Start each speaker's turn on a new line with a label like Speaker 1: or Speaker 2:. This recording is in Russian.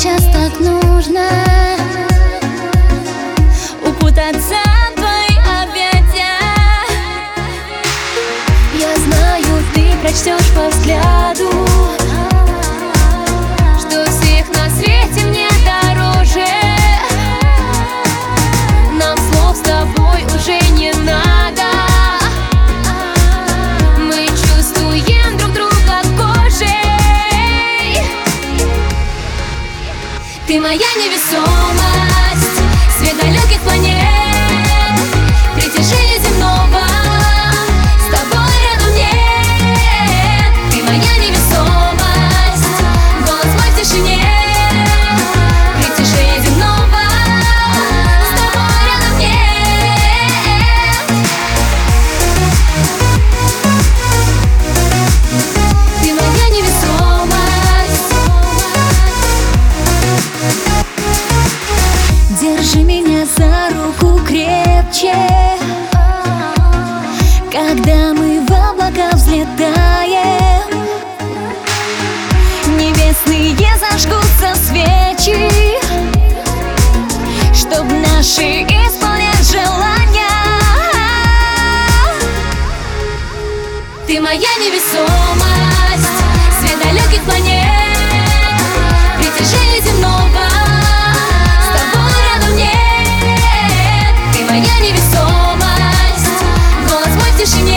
Speaker 1: сейчас так нужно укутаться в твои объятия. Я знаю, ты прочтешь по взгляду, что всех на свете мне дороже. Нам слов с тобой уже не надо. Мы чувствуем друг друга кожей. Ты моя невесомость, свет далеких планет, притяжение земного, с тобой рядом нет. Ты моя невесомость, голос мой в тишине, притяжение земного, с тобой рядом нет. Ты моя невесомость. Держи меня за руку крепче, когда мы в облака взлетаем. Небесные зажгутся свечи, чтоб наши исполнять желания. Ты моя невесомость, свет далеких планет, притяжение земного, с тобой рядом нет. Ты моя невесомость, голос мой в тишине.